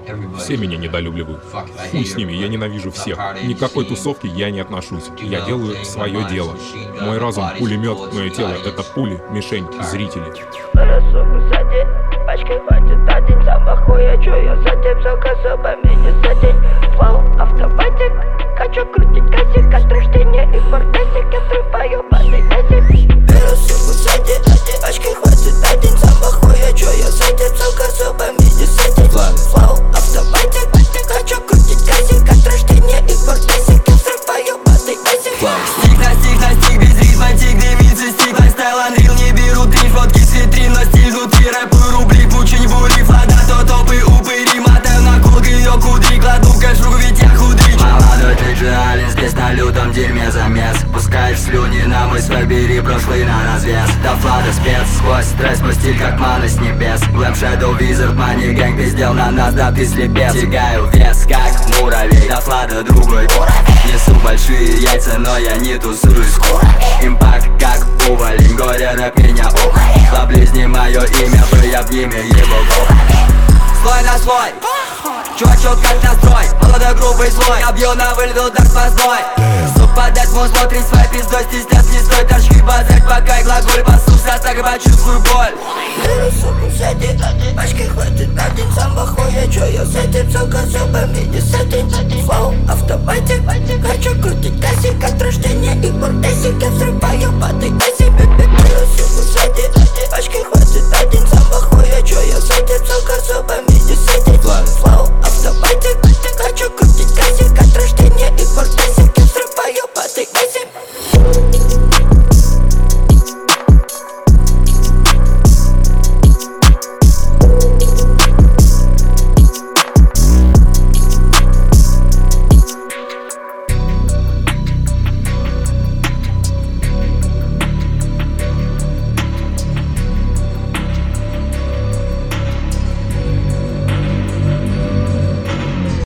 Все меня недолюбливают. Хуй с ними, я ненавижу всех. Никакой тусовки я не отношусь. Я делаю свое дело. Мой разум — пулемет, мое тело — это пули, мишень, зрители. Пачкой хватит на день, сама хуя, чё я за тем, сука, зубами не за день. Флоу, автоматик, хочу крутить газик, от рождения и фортесик, я трупаю патой газик. Беру суку сзади, пачкой хватит на день, сама хуя, чё я за тем, сука, зубами не за день. Флоу, автоматик, хочу крутить газик, от рождения и фортесик, я трупаю патой газик. Стих на стих, без ритма, тик дымится, стик, лайфстайл, анрил, не беру дрейф, водки с витрин, но стиль внутри, рэпы, рубли, пучень, бури, флада, то топы, упыри, мотаю на кулк ее кудри, кладу кэш в руку, ведь я худрич. Молодой диджеалин, здесь на лютом дерьме замес, пускаешь слюни на мой свой, бери прошлый на развес. До флада спец, сквозь стресс, мой стиль как мана с небес. Глэм, Shadow, Wizard, Money Gang, пиздел на нас, да ты слепец. Тягаю вес, как муравей, до флада другой уровень. Несу большие яйца, но я не тусуюсь скоро. Импакт как увалень, горе рэп меня уморит. Поблизни мое имя, бы я в имя его. Слой на слой, чувачок как настрой, молодой грубый слой, я бью на выльду так поздной. Совпадать мой смотрит своей пиздой, стесняться не стоит, торчки базарь, пока и глаголь пасуся, так и почувствую боль. Беру суку сзади, пачкой хватит на день, сама хуя, чё я с этим, сука, зубами не с этим. Флоу, автоматик, хочу крутить газик, от рождения и фортесик, я взрываю патой газик.